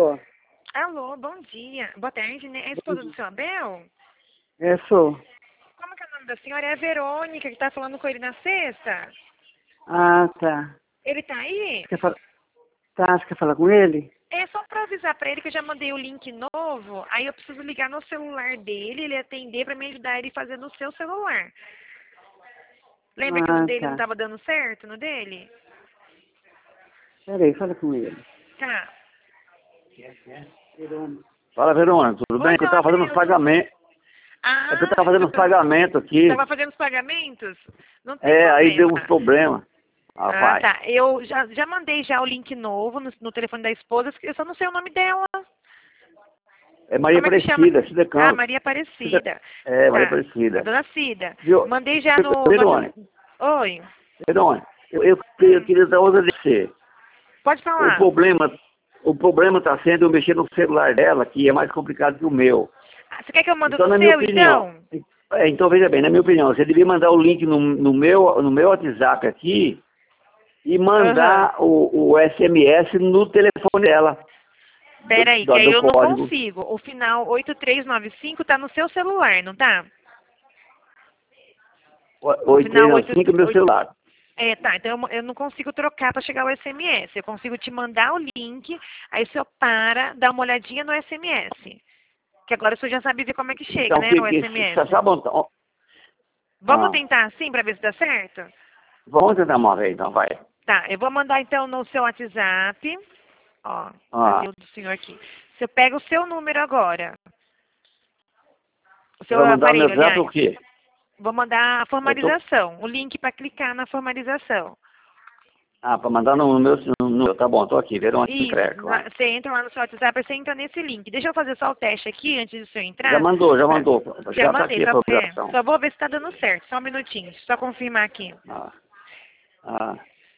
Alô? Alô, bom dia. Boa tarde, né? É a esposa do seu Abel? Sou. Como que é o nome da senhora? É a Verônica, que tá falando com ele na sexta. Ah, tá. Ele tá aí? Você quer falar com ele? É só pra avisar pra ele que eu já mandei o link novo, aí eu preciso ligar no celular dele, ele atender pra me ajudar ele a fazer no seu celular. Lembra que no Ah, dele não tá. tava dando certo, no dele? Peraí, fala com ele. Tá. Fala, Verônica, tudo Oi, bem? Que eu seu tava fazendo uns Abel, tudo bem? pagamentos. É que eu tava fazendo uns Ah, pagamentos aqui. tava fazendo os pagamentos? Não tem Aí deu problema. uns problemas. Ah, Rapaz. tá. Eu já mandei já o link novo no telefone da esposa, eu só não sei o nome dela. É Maria Como é que chama? Aparecida, Cida Ah, Campos. Maria Aparecida. Maria Tá. A Aparecida. dona Cida. Viu? Mandei já no... Verônica, Oi. Verônica, eu queria dar outra de você. Pode O falar. problema, o problema tá sendo eu mexer no celular dela, que é mais complicado que o meu. Ah, você quer que eu mande Então, no na minha seu, opinião, então? então veja bem, na minha opinião, você devia mandar o link no meu WhatsApp aqui e Aham. mandar o SMS no telefone dela, Peraí, que aí do eu não código. consigo. O final 8395 tá no seu celular, não tá? O final 835 é meu celular. É, tá. Então eu não consigo trocar para chegar o SMS. Eu consigo te mandar o link, aí o senhor dá uma olhadinha no SMS. Que agora o senhor já sabe ver como é que chega, Então, né, no SMS. sabe, então, Vamos tentar assim para ver se dá certo? vamos tentar uma vez, então, vai. Tá, eu vou mandar então no seu WhatsApp. Ó, Ah, cadê o do senhor aqui? Você pega o seu número agora. O você seu vai mandar no meu aparelho, WhatsApp aliás. o quê? Vou mandar a Eu tô... formalização, o link para clicar na formalização. para mandar no meu, tá bom, tô aqui, Verônica Isso, Creco, vai. você entra lá no seu WhatsApp, você entra nesse link. Deixa eu fazer só o teste aqui antes do senhor Já entrar. mandou, Pra- Já já tá mandei, aqui a programação. só vou ver se tá dando certo. Só um minutinho, só confirmar aqui. Ah, ah,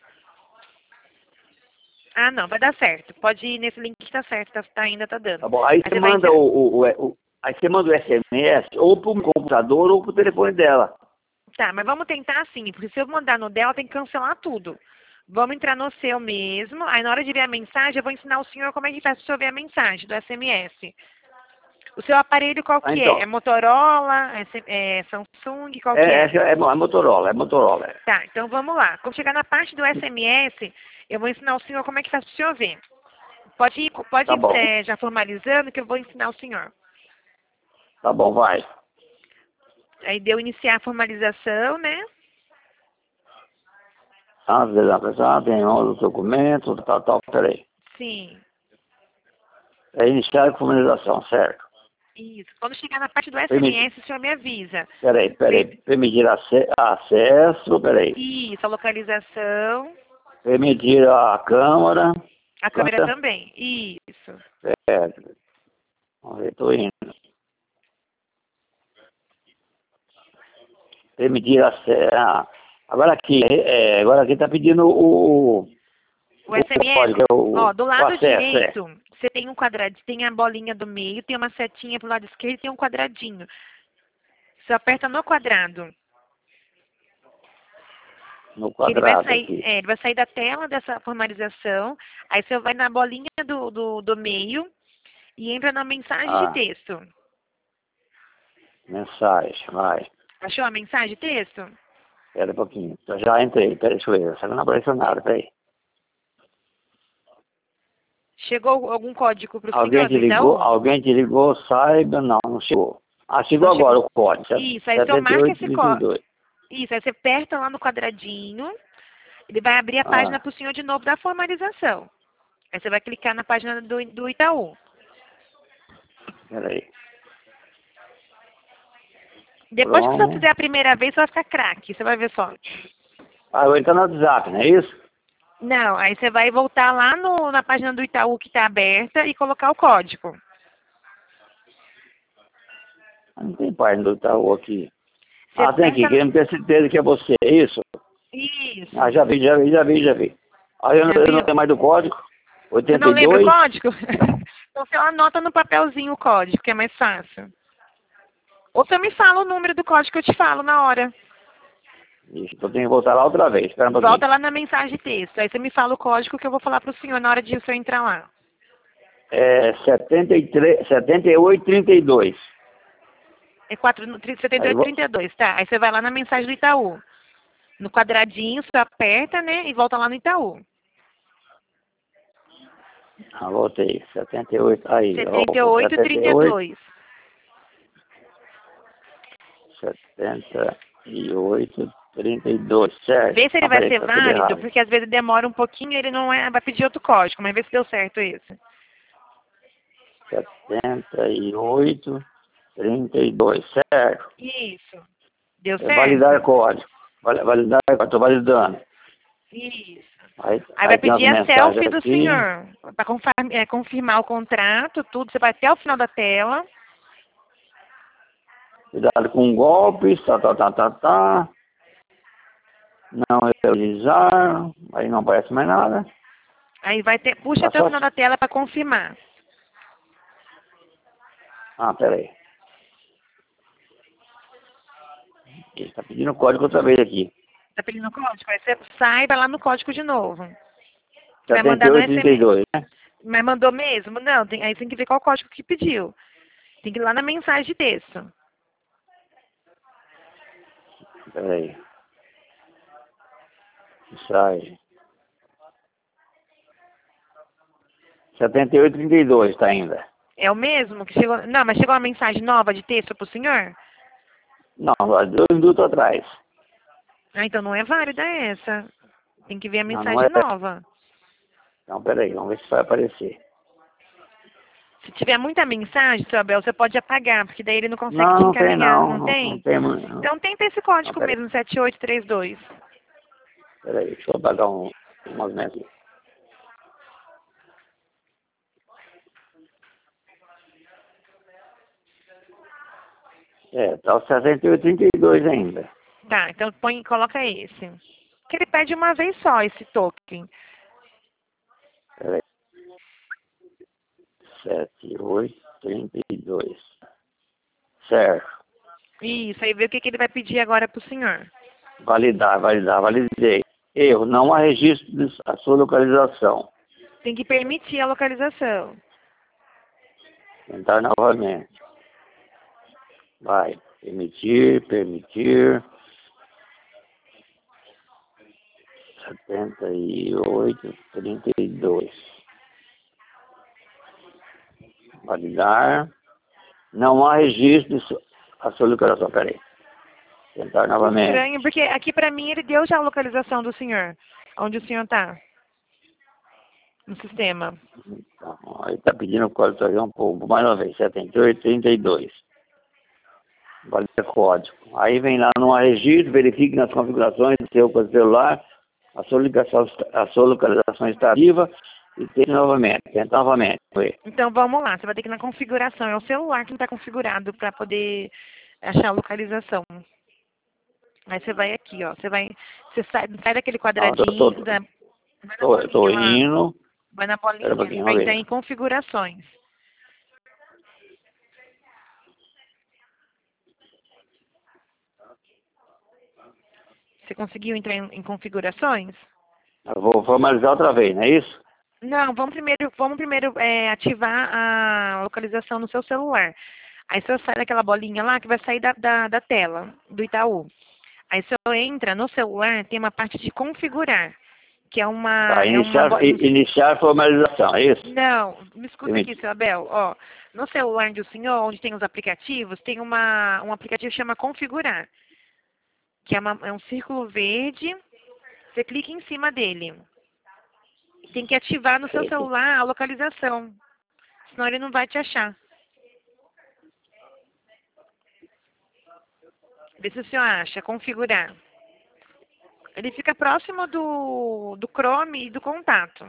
Ah, não, vai dar certo. Pode ir nesse link que tá certo, ainda tá dando. tá bom, aí Aí você você vai manda entrar. aí você manda o SMS ou pro computador ou pro telefone dela. Tá, mas vamos tentar assim, porque se eu mandar no dela, tem que cancelar tudo. Vamos entrar no seu mesmo, aí na hora de ver a mensagem, eu vou ensinar o senhor como é que faz para o senhor ver a mensagem do SMS. O seu aparelho qual Ah, que é? então, É Motorola? É Samsung? Qual que é? é Motorola, é Motorola. É. Tá, então vamos lá. Quando chegar na parte do SMS, eu vou ensinar o senhor como é que faz para o senhor ver. Pode Tá ir bom, já formalizando que eu vou ensinar o senhor. tá bom, vai. Aí deu iniciar a formalização, né? Às vezes a pessoa tem os documentos, tal, peraí. Sim. É iniciar a comunicação, certo? Isso. Quando chegar na parte do Permitir, SMS, o senhor me avisa. peraí. Ver- Permitir acesso, peraí. Isso, a localização. Permitir a câmara. A câmera Quanta? também. Isso. Certo. Vamos ver, tô indo. Permitir acesso. Agora aqui tá pedindo O o SMS, código, ó, do o lado acesso, direito, você tem um quadradinho, tem a bolinha do meio, tem uma setinha pro lado esquerdo e tem um quadradinho. Você aperta no quadrado. no Que ele vai quadrado sair, aqui. ele vai sair da tela dessa formalização. Aí você vai na bolinha do meio e entra na mensagem de Ah, texto. mensagem, vai. Achou a mensagem de texto? Espera um pouquinho. Eu já entrei, peraí, deixa eu ver. Você não apareceu nada, peraí. Chegou algum código pro senhor do Alguém te ligou, saiba, não chegou. Ah, chegou Não agora chegou. o código, Isso, aí só marca esse código. 7832. Isso, aí você aperta lá no quadradinho, ele vai abrir a página Ah, para o senhor de novo da formalização. Aí você vai clicar na página do Itaú. peraí. Depois que você Pronto. fizer a primeira vez, você vai ficar craque, você vai ver só. Ah, eu entro no WhatsApp, não é isso? Não, aí você vai voltar lá na página do Itaú que está aberta e colocar o código. Ah, não tem página do Itaú aqui. Você Ah, tem aqui, aperta... querendo ter certeza que é você, é isso? Isso. Ah, já vi. Aí eu Já não viu? tenho mais do código. Você não lembra o 82. código? Então você anota no papelzinho o código, que é mais fácil. Ou você me fala o número do código que eu te falo na hora. Ixi, então eu tenho que voltar lá outra vez. Espera um pouquinho. Volta lá na mensagem de texto. Aí você me fala o código que eu vou falar pro senhor na hora de o senhor entrar lá. 78,32. É 78,32, tá? Aí você vai lá na mensagem do Itaú. No quadradinho, você aperta, né? E volta lá no Itaú. Ah, voltei. 78. Aí, 78,32. 78,32. Certo. Vê se ele Ah, vai peraí, ser tá tudo válido, errado. porque às vezes demora um pouquinho, ele não vai pedir outro código, mas vê se deu certo esse. 78,32. Certo. Isso. Deu Validar certo? código. Validar código. Estou validando. Isso. Aí Vai tem umas pedir a mensagens selfie do aqui. senhor. Para confirmar o contrato, tudo. Você vai até o final da tela. Cuidado com golpes. Tá. Não realizar. Aí não aparece mais nada. Aí puxa Tá até o só... final da tela para confirmar. Ah, peraí. Ele está pedindo código outra vez aqui. Tá pedindo código? Aí você sai, vai lá no código de novo. Você vai mandar no SMS. 78,32, né? Mas mandou mesmo? Não, aí tem que ver qual código que pediu. Tem que ir lá na mensagem de texto. Peraí. Mensagem. 78,32 tá ainda. É o mesmo que chegou? Não, mas chegou uma mensagem nova de texto pro senhor? Não, 2 minutos atrás. Ah, então não é válida essa. Tem que ver a Não mensagem é. nova. Não, peraí, vamos ver se vai aparecer. Se tiver muita mensagem, seu Abel, você pode apagar, porque daí ele não consegue te Não tem encaminhar. não. Não tem? Não tem, não. Então tenta esse Não, código peraí. mesmo, 7832. Peraí, deixa eu apagar um movimento aqui. Tá o 78,32 ainda. Tá, então coloca esse. Que ele pede uma vez só esse token. Peraí. 78,32. Certo. Isso, aí vê o que ele vai pedir agora pro senhor. Validei. Erro, não há registro da sua localização. Tem que permitir a localização. Tentar novamente. Vai. Permitir. 78,32. Validar. Não há registro da sua localização. Peraí. Tentar novamente. Estranho, porque aqui pra mim ele deu já a localização do senhor. Onde o senhor tá. No sistema. Então, aí está pedindo o código para um pouco. Mais uma vez. 78,32. Valida código. Aí vem lá no registro, verifique nas configurações do seu celular, a sua localização está ativa e tenta novamente. Então vamos lá, você vai ter que ir na configuração. É o celular que não está configurado para poder achar a localização. Aí você vai aqui, ó. Você sai daquele quadradinho. Estou indo. Vai na bolinha, vai entrar em configurações. Você conseguiu entrar em configurações? Eu vou formalizar outra vez, não é isso? Não, vamos primeiro ativar a localização no seu celular. Aí você sai daquela bolinha lá que vai sair da tela do Itaú. Aí você entra no celular, tem uma parte de configurar, que é uma... Iniciar formalização, é isso? Não, me escuta aqui, seu Abel. Ó, no celular do senhor, onde tem os aplicativos, tem um aplicativo que chama configurar, que é um círculo verde, você clica em cima dele. Tem que ativar no seu celular a localização, senão ele não vai te achar. Vê se o senhor acha, configurar. Ele fica próximo do Chrome e do contato.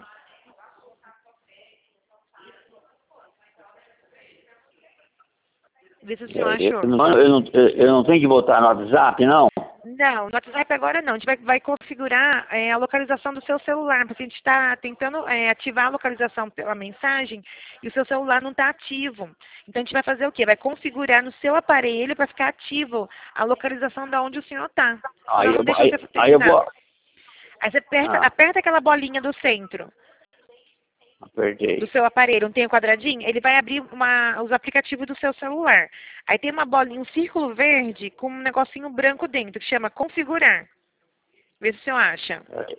Vê se o senhor achou. Eu não tenho que botar no WhatsApp, não? Não, no WhatsApp agora não. A gente vai configurar a localização do seu celular, porque a gente está tentando ativar a localização pela mensagem e o seu celular não está ativo. Então a gente vai fazer o quê? Vai configurar no seu aparelho para ficar ativo a localização de onde o senhor está. Aí eu vou... Aí você aperta aquela bolinha do centro. Apertei. do seu aparelho, não tem um quadradinho? Ele vai abrir os aplicativos do seu celular. Aí tem uma bolinha, um círculo verde com um negocinho branco dentro, que chama configurar. Vê se o senhor acha.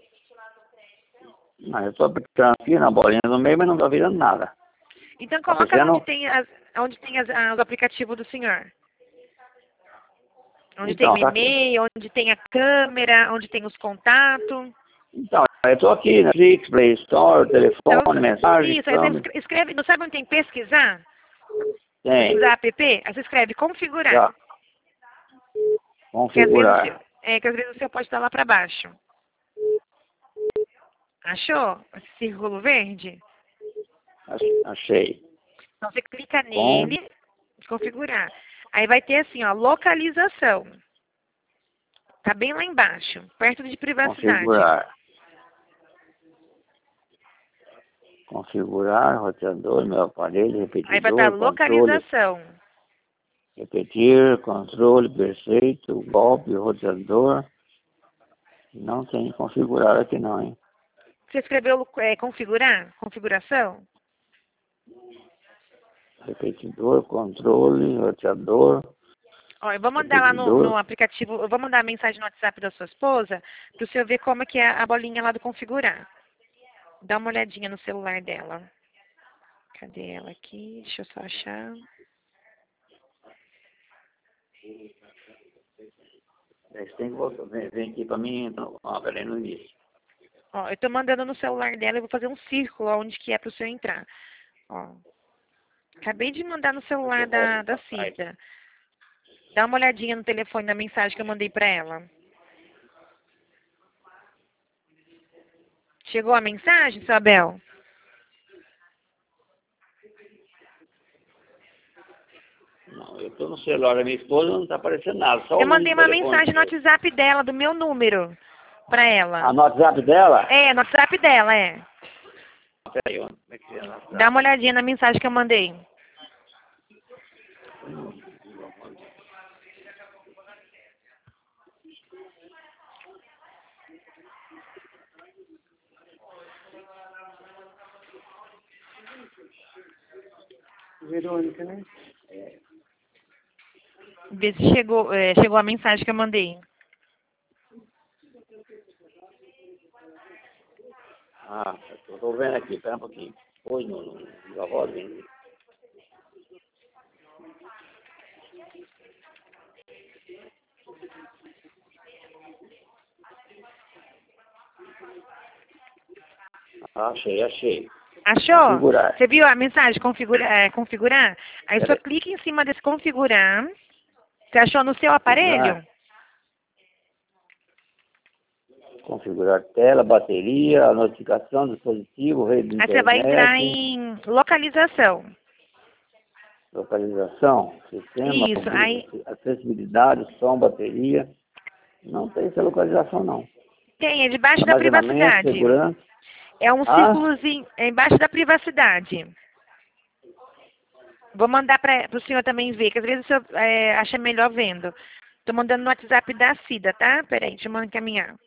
Não, eu estou apertando aqui na bolinha no meio, mas não está virando nada. Então Tá coloca fazendo? onde tem os aplicativos do senhor. Onde Então, tem o e-mail, onde tem a câmera, onde tem os contatos. Então, eu estou aqui na Netflix, Play Store, telefone, Então, mensagem, isso, aí câmera. você escreve, não sabe onde tem pesquisar? Tem. Pesquisar app? Aí você escreve configurar. Já. Que às vezes, Configurar. que às vezes o seu pode estar lá para baixo. Achou? Esse círculo verde? Achei. Então você clica nele, configurar. Aí vai ter assim, ó, localização. Tá bem lá embaixo, perto de privacidade. Configurar. Configurar, roteador, meu aparelho, repetidor, Aí vai dar controle. localização. Repetir, controle perfeito, golpe, roteador. Não tem configurar aqui não, hein? Você escreveu configurar? Configuração? Repetidor, controle, roteador. Ó, eu vou mandar lá no Repetidor. aplicativo, eu vou mandar a mensagem no WhatsApp da sua esposa para o senhor ver como é que é a bolinha lá do configurar. Dá uma olhadinha no celular dela. Cadê ela aqui? Deixa eu só achar. Você tem que voltar, vem aqui pra mim, então. Peraí, no início. Ó, eu tô mandando no celular dela, eu vou fazer um círculo onde que é para o senhor entrar. Ó. Acabei de mandar no celular da Cida. Dá uma olhadinha no telefone da mensagem que eu mandei para ela. Chegou a mensagem, Isabel? Não, eu tô no celular da minha esposa, não tá aparecendo nada. Só Eu o mandei número uma do telefone. mensagem no WhatsApp dela, do meu número, para ela. Ah, no WhatsApp dela? É, no WhatsApp dela, é. Peraí, como é que é no WhatsApp? Dá uma olhadinha na mensagem que eu mandei. Verônica, né? Vê se chegou a mensagem que eu mandei. Ah, eu tô vendo aqui, pera um pouquinho. Oi, no avó dele. Achei. Achou? Configurar. Você viu a mensagem configurar? Aí só Peraí. clica em cima desse configurar. Você achou no seu aparelho? Configurar tela, bateria, notificação do dispositivo, rede de Aí internet. você vai entrar em localização. Localização, sistema, Isso, aí acessibilidade, som, bateria. Não tem essa localização, não. tem, é debaixo da Armazenamento, privacidade. segurança. É um Ah? círculozinho, é embaixo da privacidade. Vou mandar para o senhor também ver, que às vezes o senhor acha melhor vendo. Estou mandando no WhatsApp da Cida, tá? Peraí, deixa eu encaminhar.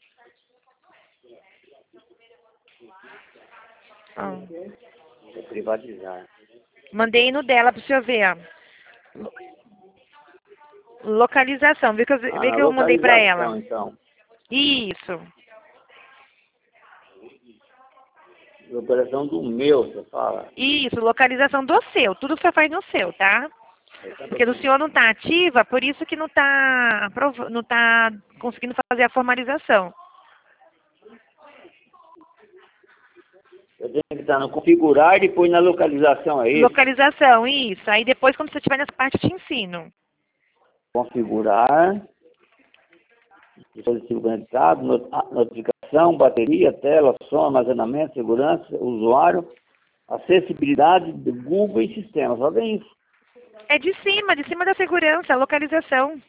Ó. É privatizar. Mandei no dela para o senhor ver, ó. Localização, vê que eu mandei para ela. Então. Isso. Localização do meu, você fala. Isso, localização do seu. Tudo que você faz no seu, tá? Porque do senhor não está ativa, por isso que não está conseguindo fazer a formalização. Eu tenho que estar no configurar e depois na localização, é isso? Localização, isso. Aí depois, quando você estiver nessa parte, eu te ensino. Configurar. Dispositivo conectado, notificação, bateria, tela, som, armazenamento, segurança, usuário, acessibilidade do Google e sistema. Só tem isso. É de cima da segurança, localização.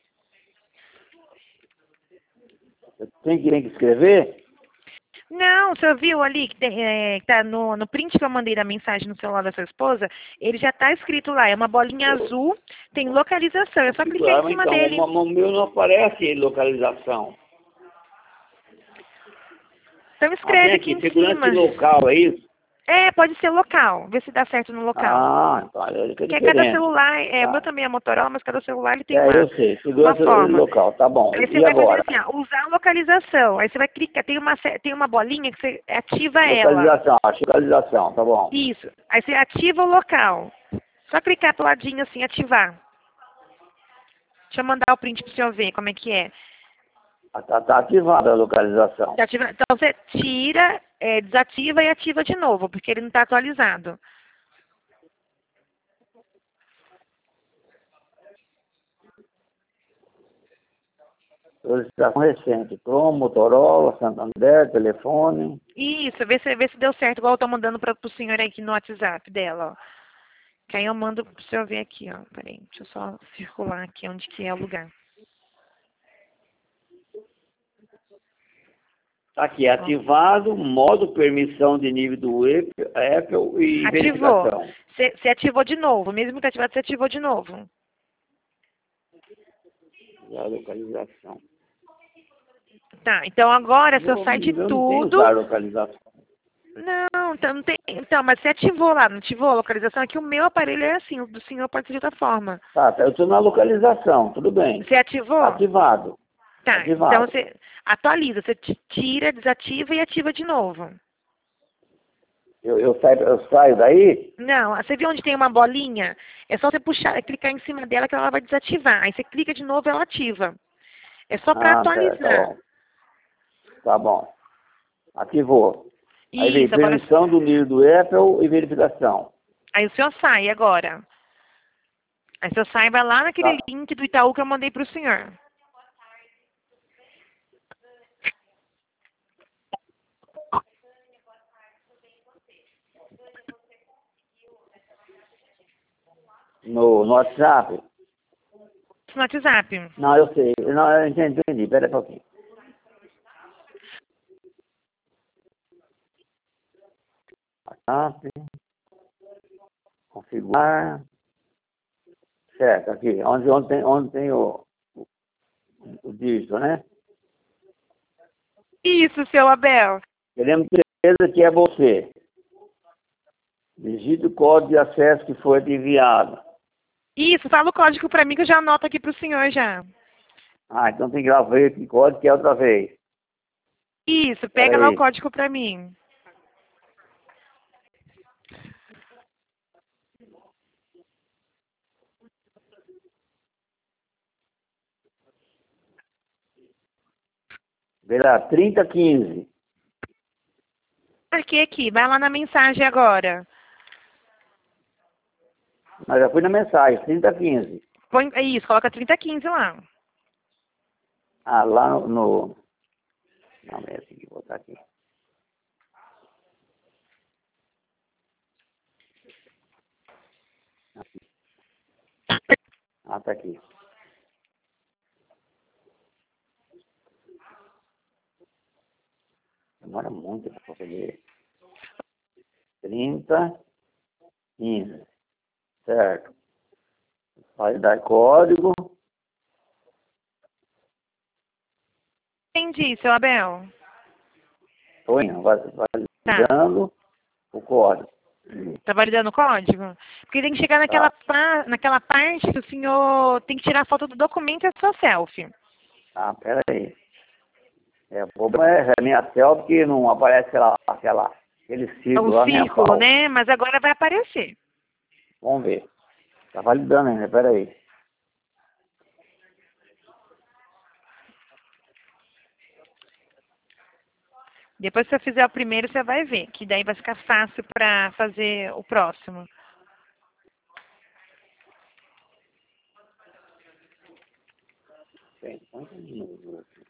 Tem que escrever? Não, o senhor viu ali que tá no print que eu mandei da mensagem no celular da sua esposa, ele já está escrito lá, é uma bolinha azul, tem localização, é só clicar em cima então, dele. O meu não aparece localização. Então escreve aqui em segurança cima. local, é isso? Pode ser local. Vê se dá certo no local. Ah, então ele que é Porque cada diferente. celular, o Tá. meu também é Motorola, mas cada celular ele tem Eu sei. uma Segurança forma. local, tá bom. Aí você E vai fazer agora? assim, ó, usar a localização. Aí você vai clicar, tem uma bolinha que você ativa ela. Localização, acho que localização, tá bom. Isso. Aí você ativa o local. Só clicar pro ladinho assim, ativar. Deixa eu mandar o print pro senhor ver como é que é. Tá ativada a localização. Tá então você tira, desativa e ativa de novo, porque ele não está atualizado. Solicitação recente. Chrome, Motorola, Santander, telefone. Isso, vê se deu certo, igual eu tô mandando pro senhor aqui no WhatsApp dela, ó. Que aí eu mando pro senhor ver aqui, ó. Peraí, deixa eu só circular aqui onde que é o lugar. Tá aqui, ativado, modo permissão de nível do Apple e Ativou. verificação. Você ativou de novo, mesmo que tá ativado, você ativou de novo. A localização. Tá, então agora você sai de Eu não tenho tudo. usar localização. Não, então não tem. Então, mas você ativou lá, não ativou a localização? Aqui o meu aparelho é assim, o do senhor pode ser de outra forma. Tá, eu tô na localização, tudo bem. Você ativou? Tá ativado. Tá, Ativado. então você atualiza, você tira, desativa e ativa de novo. Eu saio daí? Não, você viu onde tem uma bolinha? É só você puxar, clicar em cima dela que ela vai desativar. Aí você clica de novo e ela ativa. É só para Tá atualizar. bom. Tá bom. Ativou. Aí vem Isso, agora. permissão do nível do Apple e verificação. Aí o senhor sai agora. Aí o senhor sai e vai lá naquele Tá. link do Itaú que eu mandei para o senhor. No WhatsApp? No WhatsApp. Não, eu sei. Não, eu entendi. Pera aí um pouquinho. WhatsApp. Configurar. Certo, aqui. Onde tem o dígito, né? Isso, seu Abel. Queremos ter certeza que é você. Digite o código de acesso que foi enviado. Isso, fala o código para mim que eu já anoto aqui para o senhor já. Ah, então tem que gravar esse código que é outra vez. Isso, pega Pera lá o aí. código para mim. Vê lá, 3015. Marquei aqui, vai lá na mensagem agora. Mas já fui na mensagem, 3015. Põe, isso, coloca 3015 lá. Ah, lá no... Não, é assim que eu vou botar aqui. Ah, tá aqui. Demora muito para fazer. 3015. Certo. Vai dar código. Entendi, seu Abel. Tô indo. Vai Tá. dando o código. Tá validando o código? Porque tem que chegar Tá. naquela parte que o senhor tem que tirar a foto do documento e a sua selfie. Ah, pera aí. O problema é a minha selfie que não aparece aquele círculo O lá, nem a círculo, pau. né? Mas agora vai aparecer. Vamos ver. Tá validando ainda, pera aí. Depois que você fizer o primeiro, você vai ver, que daí vai ficar fácil para fazer o próximo. Tem quantos minutos aqui?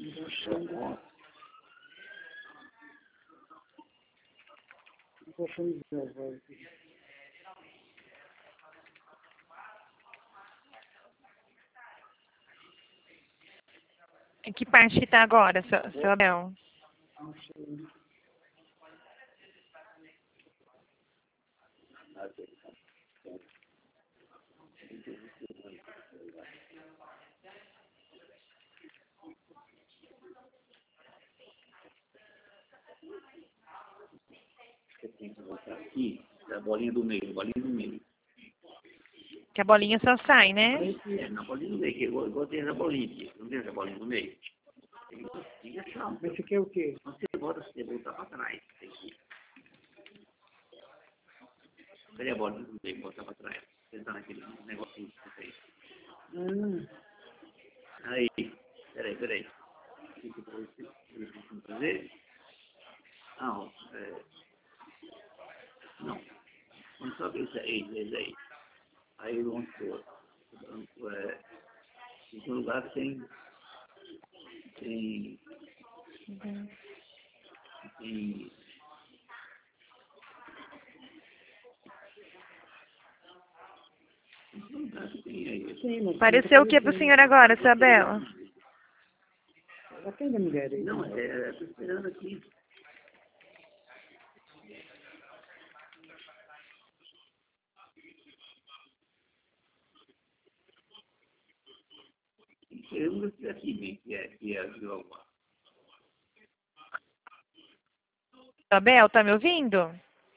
Em que parte que tá agora, seu Abel? tem que voltar aqui, a bolinha do meio, bolinha do meio. Que a bolinha só sai, né? Na bolinha do meio, que igual tem essa bolinha aqui. Não tem essa bolinha do meio? Tem que achar. Esse aqui é o quê? Você voltar para trás. Tem que... Cadê a bolinha do meio? Voltar para trás. Você tá naquele negocinho que você fez. Aí. Peraí. O que você fazer? Não. Não. Vamos só ver isso aí. Aí vamos pôr. Em todo lugar tem Sim, mas Pareceu o que pro senhor agora, Isabela? atende a mulher aí. Não, estou esperando aqui. Eu não sei aqui, que é alguma. Isabel, tá me ouvindo?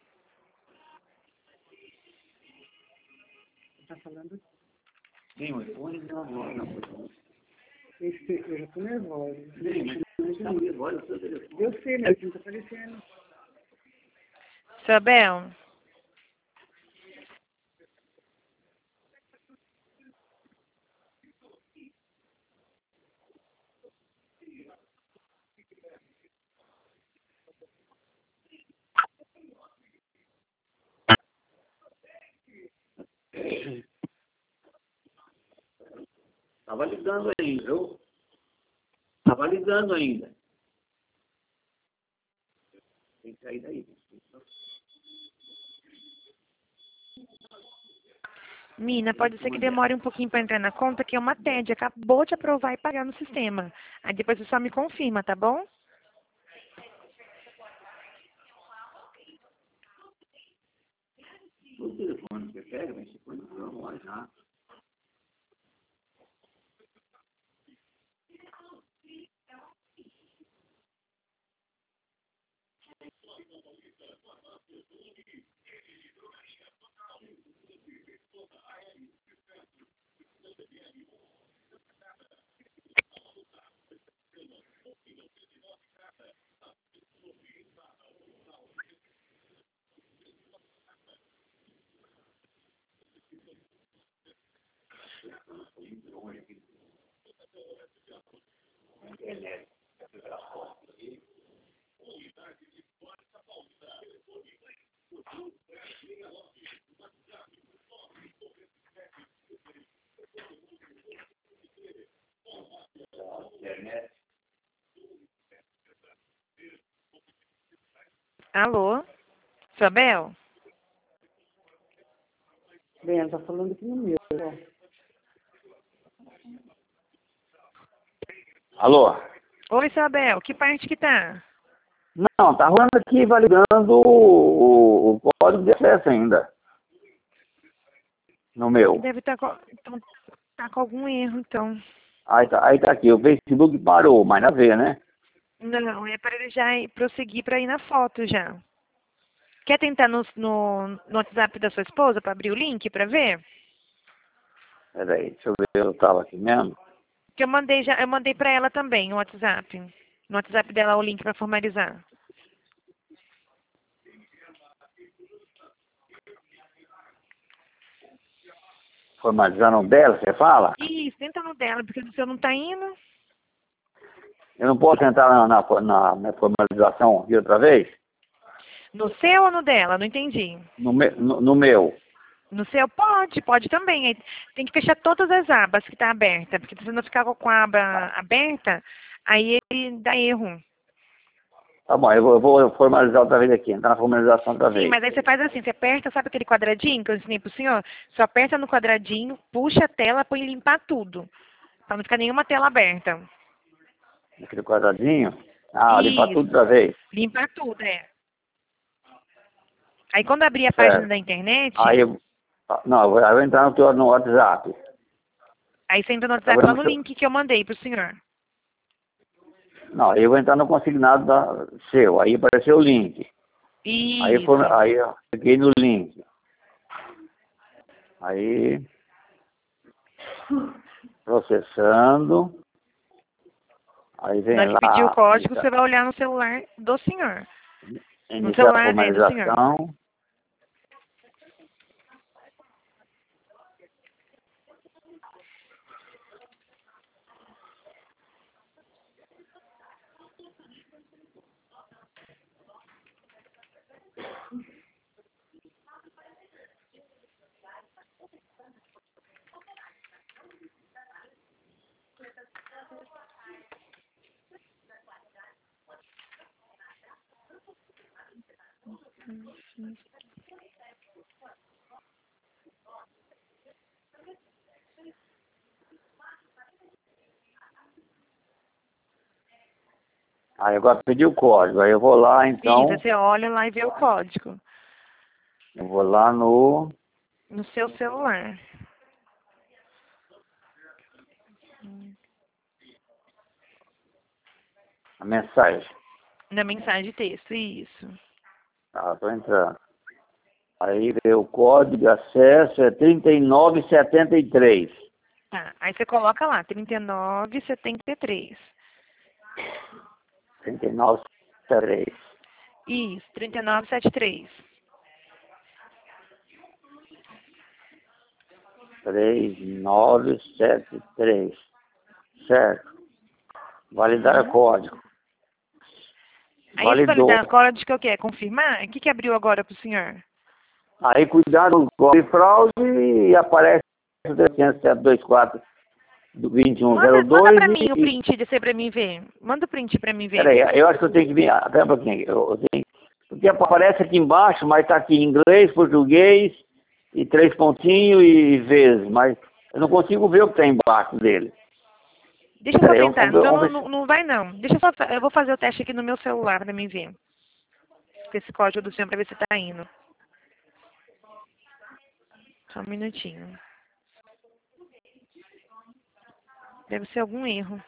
Tá falando? Tem um fone, não. Eu já tô nervosa. Sim, mas tá nervosa o seu telefone. Eu sei, mas não tá aparecendo. Isabel, Tava ligando ainda, viu? Tava ligando ainda. Tem que sair daí. Mina, pode ser que demore um pouquinho para entrar na conta, que é uma TED, acabou de aprovar e pagar no sistema. Aí depois você só me confirma, tá bom? O telefone que você pega, mas você põe no celular já. Alô? Isabel? Bem, ela tá falando aqui no meu. Alô? Oi, Isabel, que parte que tá? Não, tá rolando aqui, validando o código de acesso ainda. No meu. Deve estar então, tá com algum erro, então. Aí tá aqui, o Facebook parou, mas na ver, né? Não, é para ele já prosseguir para ir na foto já. Quer tentar no WhatsApp da sua esposa para abrir o link para ver? Peraí, deixa eu ver, eu tava aqui mesmo. Que eu mandei para ela também o WhatsApp. No WhatsApp dela o link para formalizar. Formalizando dela, você fala? Isso, tenta no dela, porque o seu não tá indo. Eu não posso entrar na formalização de outra vez? No seu ou no dela? Não entendi. No meu. No seu pode também. Aí tem que fechar todas as abas que tá aberta, porque se você não ficar com a aba aberta, aí ele dá erro. Tá bom, eu vou formalizar outra vez aqui, entrar na formalização outra Sim, vez. mas aí você faz assim, você aperta, sabe aquele quadradinho que eu ensinei pro senhor? Só aperta no quadradinho, puxa a tela, põe limpar tudo. Pra não ficar nenhuma tela aberta. Aquele quadradinho. Ah, limpar Isso. tudo outra vez. Limpar tudo, é. Aí quando abrir a Certo. página da internet, Aí eu vou entrar no WhatsApp. aí você entra no WhatsApp lá no link que eu mandei pro senhor. Não, eu vou entrar no consignado seu. Aí apareceu o link. Isso. Aí eu cliquei no link. Aí, processando. Aí vem Na hora lá, que pedir o código, você vai olhar no celular do senhor. No iniciar a celular do senhor. formalização. Aí agora pediu o código. Aí eu vou lá, então. Isso, você olha lá e vê o código. Eu vou lá no seu celular. a mensagem. Na mensagem de texto, isso. Tá, tô entrando. Aí vê o código de acesso é 3973. Tá, aí você coloca lá, 3973. 3973. Isso, 3973. 3973. Certo. Validar código. Aí esse Validou. validar código que eu quero confirmar, o que abriu agora pro senhor? Aí cuidado com a fraude e aparece o 324 do Manda 2102 pra mim o print desse pra mim ver. Manda o print pra mim ver. Peraí, eu acho que eu tenho que vir. Pera um pouquinho. Porque aparece aqui embaixo, mas está aqui em inglês, português, e 3 pontinhos e vezes, mas eu não consigo ver o que está embaixo dele. Deixa eu só Peraí, tentar. Então vamos ver. não vai não. Deixa eu só. Eu vou fazer o teste aqui no meu celular pra mim ver. Com esse código do senhor pra ver se tá indo. Só um minutinho. Deve ser algum erro.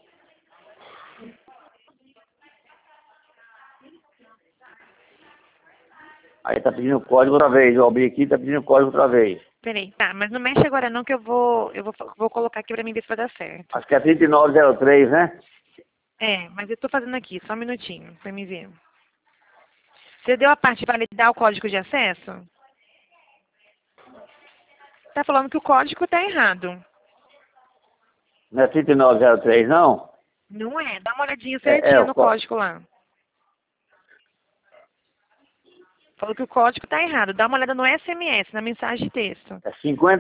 Aí está pedindo o código outra vez. Eu abri aqui, está pedindo o código outra vez. Peraí, tá, mas não mexe agora não que eu vou colocar aqui pra mim ver se vai dar certo. Acho que é 3903, né? É, mas eu tô fazendo aqui, só um minutinho, pra me ver. Você deu a parte de validar o código de acesso? Tá falando que o código tá errado. Não é 3903, não? Não é? Dá uma olhadinha É certinho o no código. código lá. Falou que o código tá errado. Dá uma olhada no SMS, na mensagem de texto. É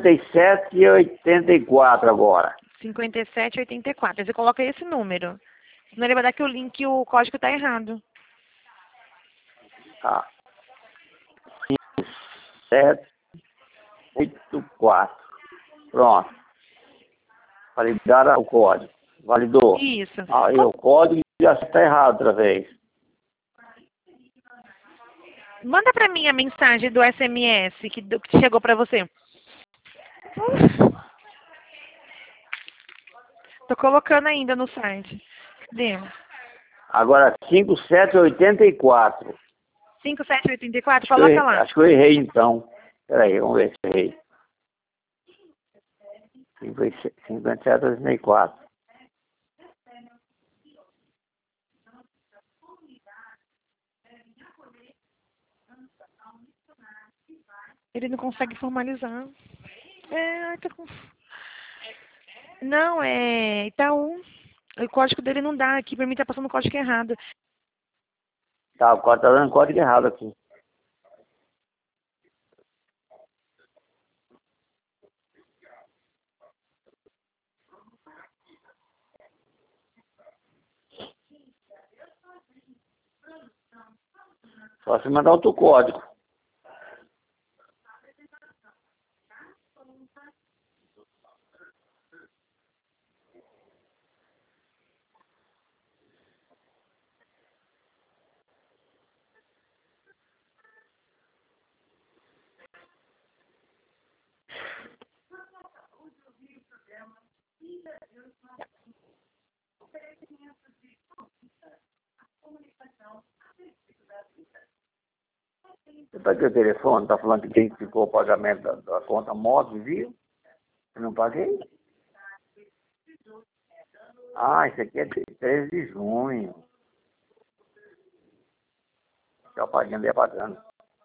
5784 agora. 5784. Aí você coloca esse número. Senão ele vai dar que o link e o código tá errado. Tá. 5784. Pronto. Validar o código. Validou. Isso. Aí o código já está errado outra vez. Manda pra mim a mensagem do SMS que chegou pra você. Tô colocando ainda no site. Cadê? Agora 5784. 5784, coloca lá. Acho que eu errei então. Peraí, vamos ver se eu errei. 5784. Ele não consegue formalizar. Tá com... Não, é Itaú. O código dele não dá aqui. Pra mim tá passando o código errado. Tá, o código tá dando código errado aqui. Só se mandar outro código. Para que o telefone está falando que tem que ficou o pagamento da conta moto, viu? Eu não paguei? Ah, isso aqui é de 13 de junho. Está pagando e pagando.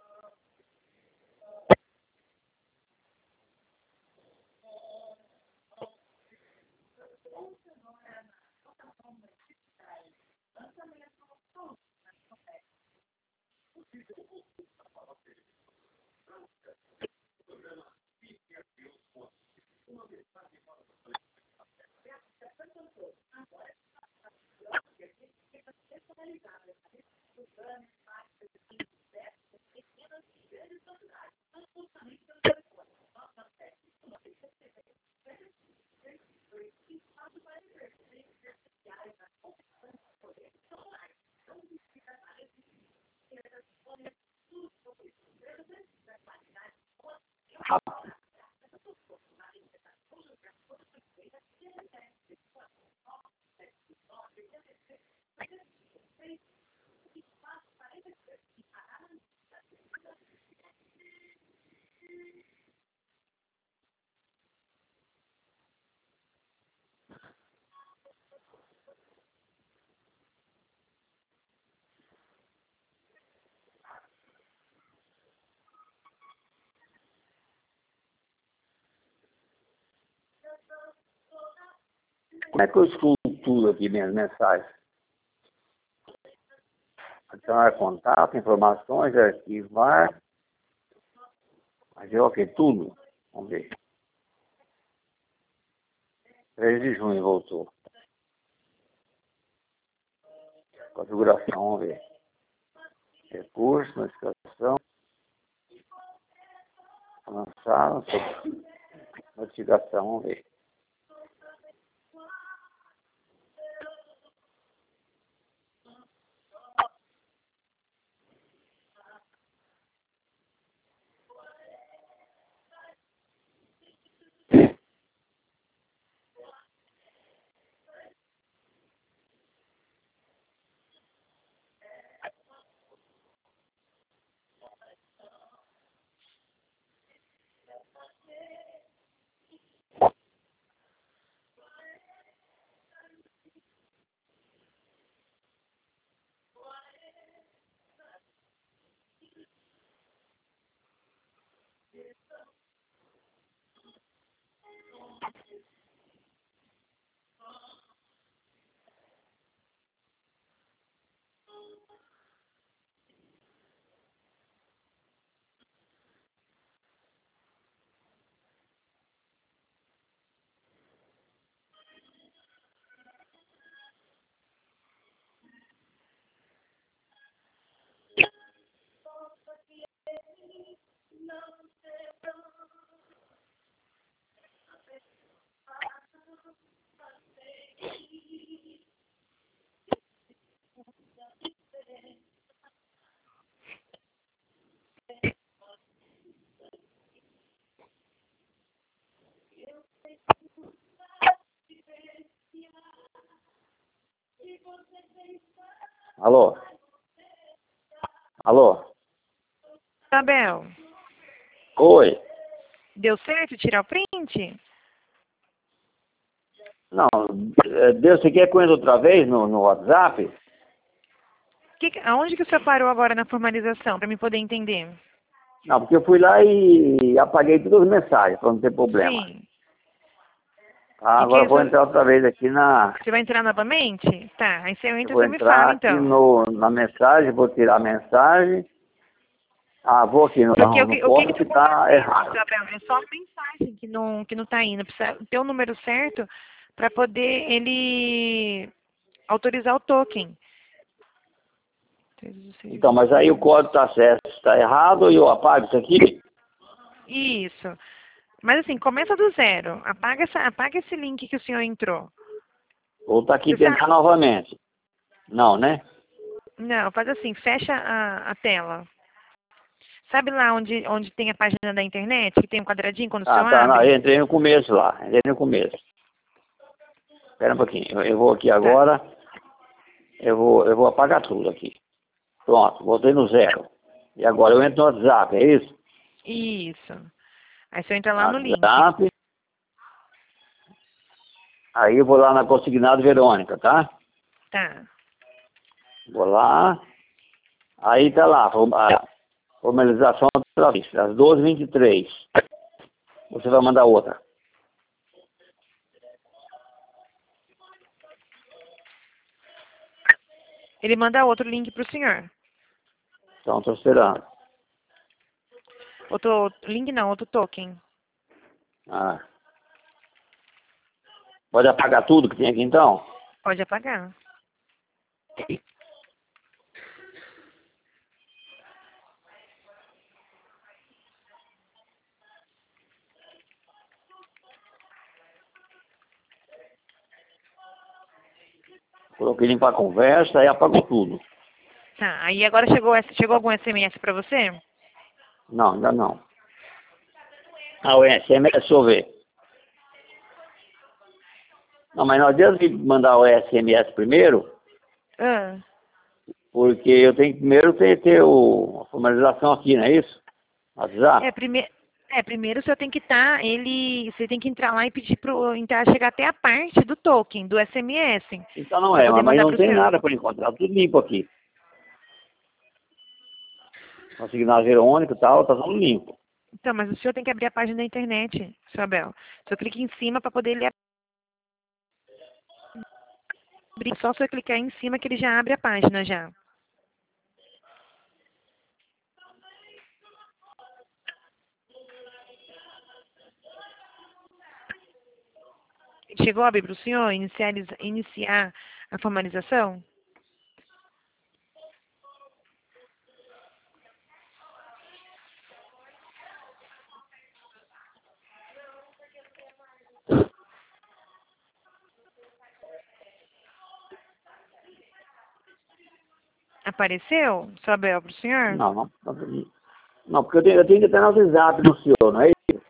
Como é que eu excluo tudo aqui minhas mensagens? Adicionar contato, informações, arquivar. Mas eu ok, tudo. Vamos ver. 3 de junho voltou. Configuração, vamos ver. Recurso, notificação. Avançar, notificação, vamos ver. Alô? Alô? Isabel, Oi? deu certo tirar o print? Não, Deus, você quer que eu entre outra vez no WhatsApp? Aonde que o senhor parou agora na formalização, para me poder entender? Não, porque eu fui lá e apaguei todas as mensagens, para não ter problema. Sim. Ah, E agora eu vou que entrar outra vez aqui na... Você vai entrar novamente? Tá, aí você Eu entra e vou você me fala, entrar aqui então. na mensagem, vou tirar a mensagem. Ah, vou aqui no Porque no o que código que que tá está acontecendo, errado. Isabel? É só a mensagem que não tá indo. Precisa ter o número certo para poder ele autorizar o token. Então, mas aí o código está certo, está errado e eu apago isso aqui? Isso. Mas assim, começa do zero. Apaga esse link que o senhor entrou. Ou está aqui Você tentar sabe? novamente? Não, né? Não, faz assim, fecha a tela. Sabe lá onde tem a página da internet, que tem um quadradinho quando o Ah, senhor tá, não, eu abre? entrei no começo lá, entrei no começo. Espera um pouquinho, eu vou aqui Tá. agora, eu vou apagar tudo aqui. Pronto, voltei no zero. E agora eu entro no WhatsApp, é isso? Isso. Aí você entra lá no link. WhatsApp. Aí eu vou lá na Consignado Verônica, tá? Tá. Vou lá. Aí tá lá, a formalização outra vez, às 12h23. Você vai mandar outra. Ele manda outro link pro senhor. Então, estou esperando. Outro link não, outro token. Ah. Pode apagar tudo que tem aqui, então? Pode apagar. Coloquei limpar a conversa, aí apagou tudo. Tá. Aí agora chegou algum SMS pra você? Não, ainda não. Ah, o SMS, deixa eu ver. Não, mas não adianta mandar o SMS primeiro, Ah. porque eu tenho que primeiro ter a formalização aqui, não é isso? WhatsApp. Primeiro o senhor tem que você tem que entrar lá e pedir chegar até a parte do token, do SMS. Então não Pra é, poder mas mandar não pro tem senhor. nada por enquanto, tá tudo limpo aqui. Consignado Verônica e tal, tá tudo limpo. Então, mas o senhor tem que abrir a página da internet, senhor Abel. O senhor clica em cima para poder ele abrir. Só o senhor clicar em cima que ele já abre a página já. Chegou a abrir para o senhor iniciar a formalização? Apareceu, senhor Abel, para o senhor? Não, porque eu tenho que ter no WhatsApp do senhor, não é isso?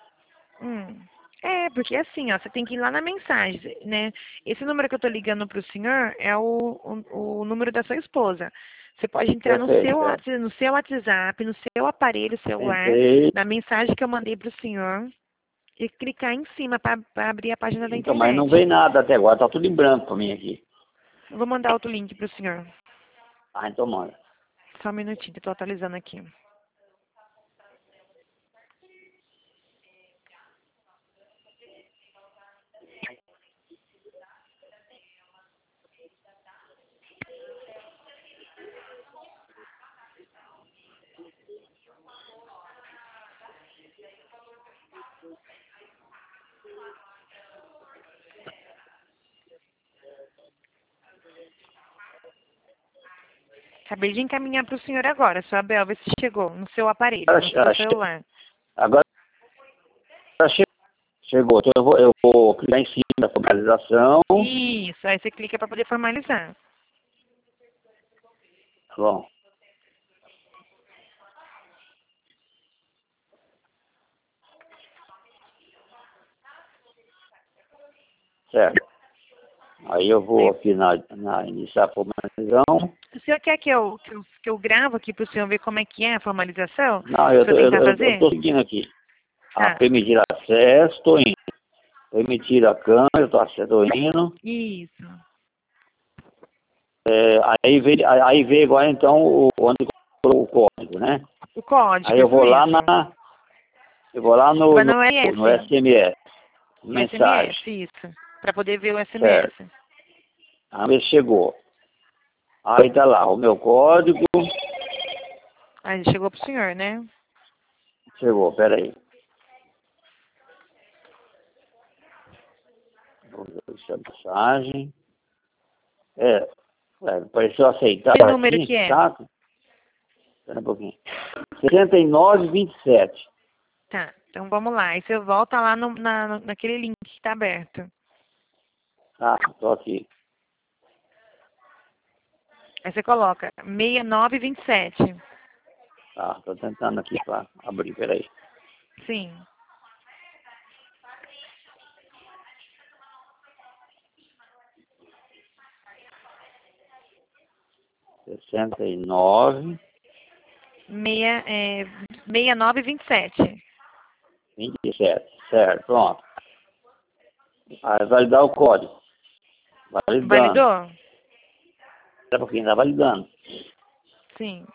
Porque assim, ó, você tem que ir lá na mensagem, né? Esse número que eu tô ligando pro senhor é o número da sua esposa. Você pode entrar Perfeito, no seu WhatsApp, no seu aparelho celular, Entrei. na mensagem que eu mandei pro senhor e clicar em cima para abrir a página da Então, mas não internet. vem nada até agora, tá tudo em branco pra mim aqui. Eu vou mandar outro link pro senhor. Ah, então manda. Só um minutinho, que eu tô atualizando aqui. Acabei de encaminhar para o senhor agora, sua Abel, vê se chegou no seu aparelho, no seu celular. Agora chegou. Então eu vou clicar em cima da formalização. Isso, aí você clica para poder formalizar. Tá bom. Certo. Aí eu vou aqui na iniciar a formalização. O senhor quer que eu gravo aqui para o senhor ver como é que é a formalização? Não, eu fazer? tô seguindo aqui. Tá. Permitir acesso, tô indo. Permitir a câmera, tô indo. Isso. Aí vem agora então onde colocou o código, né? O código. Aí eu vou lá isso. eu vou lá no SMS. Mensagem. SMS, isso. Para poder ver o SMS. Certo. Aí chegou. Aí tá lá o meu código. Aí chegou pro senhor, né? Chegou, peraí. Vou ver essa mensagem. Pareceu aceitar. Que número que é? Tá? Espera um pouquinho. 6927. Tá, então vamos lá. Aí você volta lá naquele link que está aberto. Tá, tô aqui. Aí você coloca 6927. Tá, tô tentando aqui pra abrir, peraí. Sim. Sessenta e nove 6927. 27. Certo, pronto. Aí validar o código. Validando. Validou? Espera um pouquinho, tá validando. Sim.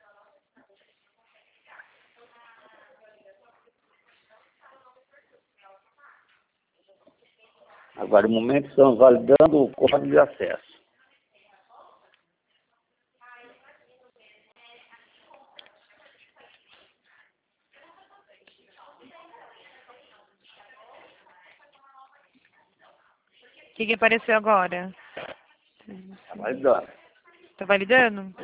Agora, no momento, estamos validando o código de acesso. O que apareceu agora? Tá validando. Tá validando?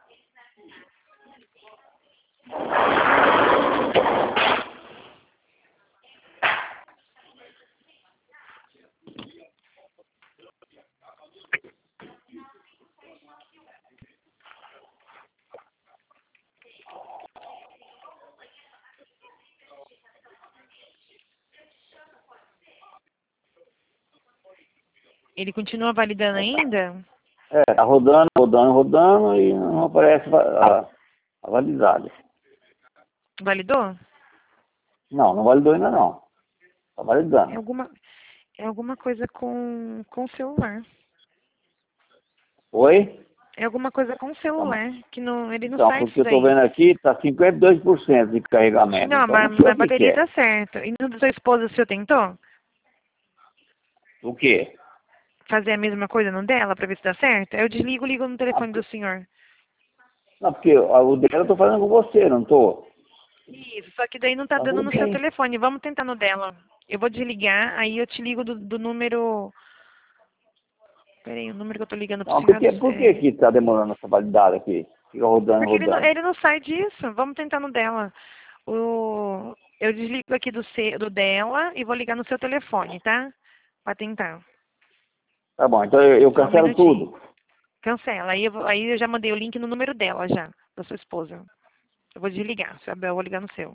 Ele continua validando ainda? Tá rodando e não aparece a validade. Validou? Não validou ainda não. Tá É validando. alguma coisa com o celular. Oi? É alguma coisa com o celular, que não, ele não Então, sai porque isso eu tô daí. vendo aqui, tá 52% de carregamento. Não, Então, mas não sei a o que bateria é. tá certa. E no da sua esposa, o senhor tentou O quê? fazer a mesma coisa no dela pra ver se dá certo? Eu desligo e ligo no telefone do senhor. Não, porque o dela eu tô fazendo com você, não tô? Isso, só que daí não tá Tá dando tudo no seu bem. telefone. Vamos tentar no dela. Eu vou desligar, aí eu te ligo do número. Peraí, o número que eu tô ligando pro Não, senhor. por que que tá demorando essa validade aqui? Fica Porque rodando. ele não sai disso. Vamos tentar no dela. Eu desligo aqui do dela e vou ligar no seu telefone, tá? Pra tentar. Tá bom, então eu Só um cancelo minutinho. tudo. Cancela. Aí eu já mandei o link no número dela já, da sua esposa. Eu vou desligar. Se a Bel, eu vou ligar no seu.